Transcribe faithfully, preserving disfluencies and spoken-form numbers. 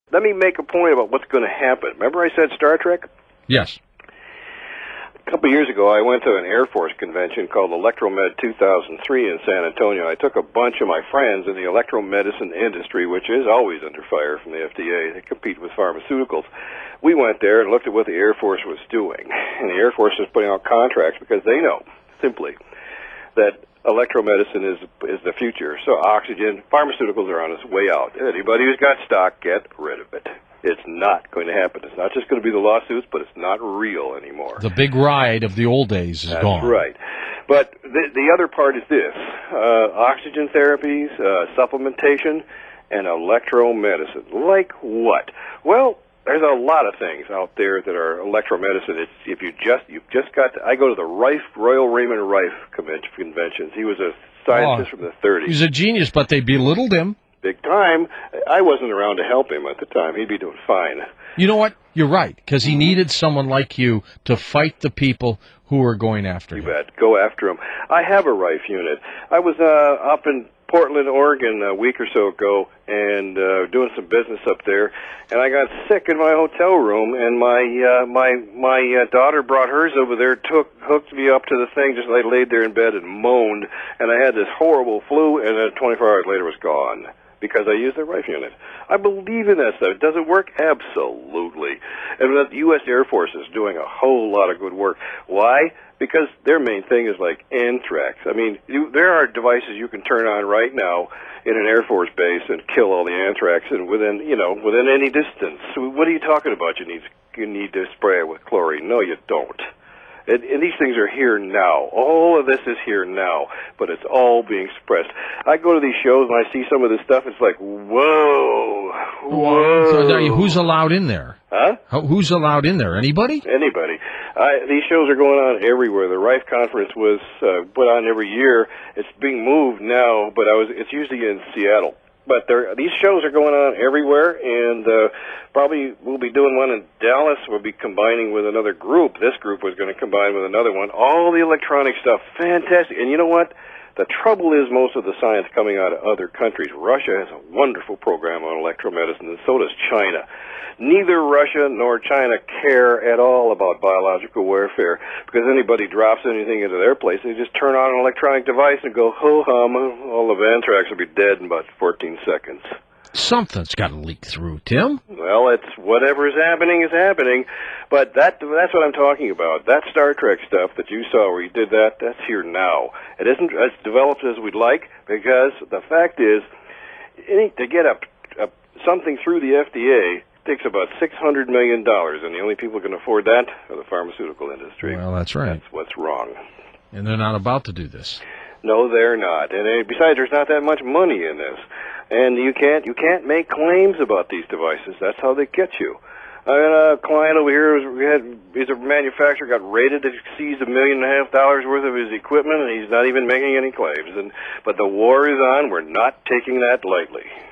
let me make a point about what's going to happen. Remember I said Star Trek? Yes. A couple of years ago, I went to an Air Force convention called Electromed two thousand three in San Antonio. I took a bunch of my friends in the electromedicine industry, which is always under fire from the F D A. They compete with pharmaceuticals. We went there and looked at what the Air Force was doing. And the Air Force is putting out contracts because they know, simply, that electromedicine is is the future. So oxygen, pharmaceuticals are on its way out. Anybody who's got stock, get rid of it. It's not going to happen. It's not just going to be the lawsuits, but it's not real anymore. The big ride of the old days is That's gone. That's right. But the, the other part is this. Uh, oxygen therapies, uh, supplementation, and electromedicine. Like what? Well, there's a lot of things out there that are electromedicine. It's, if you just, you've just got to, I go to the Rife, Royal Raymond Rife conventions. He was a scientist oh, from the thirties. He was a genius, but they belittled him. Big time. I wasn't around to help him at the time. He'd be doing fine. You know what? You're right, because he needed someone like you to fight the people who were going after you him. You bet. Go after him. I have a Rife unit. I was uh, up in Portland, Oregon a week or so ago and uh, doing some business up there, and I got sick in my hotel room, and my uh, my my uh, daughter brought hers over there, took hooked me up to the thing, just I laid there in bed and moaned, and I had this horrible flu, and then twenty-four hours later it was gone. Because I use the Rife unit. I believe in that stuff. Does it work? Absolutely. And the U S Air Force is doing a whole lot of good work. Why? Because their main thing is like anthrax. I mean, you, there are devices you can turn on right now in an Air Force base and kill all the anthrax and within, you know, within any distance. So what are you talking about? You need, you need to spray it with chlorine. No, you don't. And, and these things are here now. All of this is here now, but it's all being suppressed. I go to these shows and I see some of this stuff. It's like, whoa, whoa. So now, who's allowed in there? Huh? Who's allowed in there? Anybody? Anybody. I, these shows are going on everywhere. The Rife Conference was uh, put on every year. It's being moved now, but I was. It's usually in Seattle. But there, these shows are going on everywhere, and uh, probably we'll be doing one in Dallas. We'll be combining with another group. This group was going to combine with another one. All the electronic stuff, fantastic. And you know what? The trouble is most of the science coming out of other countries. Russia has a wonderful program on electromedicine, and so does China. Neither Russia nor China care at all about biological warfare, because anybody drops anything into their place, they just turn on an electronic device and go, ho-hum, all of anthrax will be dead in about fourteen seconds. Something's got to leak through, Tim. Well, it's whatever is happening is happening, but that that's what I'm talking about. That Star Trek stuff that you saw where you did that, that's here now. It isn't as developed as we'd like, because the fact is, any, to get a, a, something through the F D A takes about six hundred million dollars, and the only people who can afford that are the pharmaceutical industry. Well, that's right. That's what's wrong. And they're not about to do this. No, they're not. And uh, besides, there's not that much money in this. And you can't you can't make claims about these devices. That's how they get you. I got a client over here who's had, he's a manufacturer, got rated to exceed a million and a half dollars worth of his equipment, and he's not even making any claims. And but the war is on. We're not taking that lightly.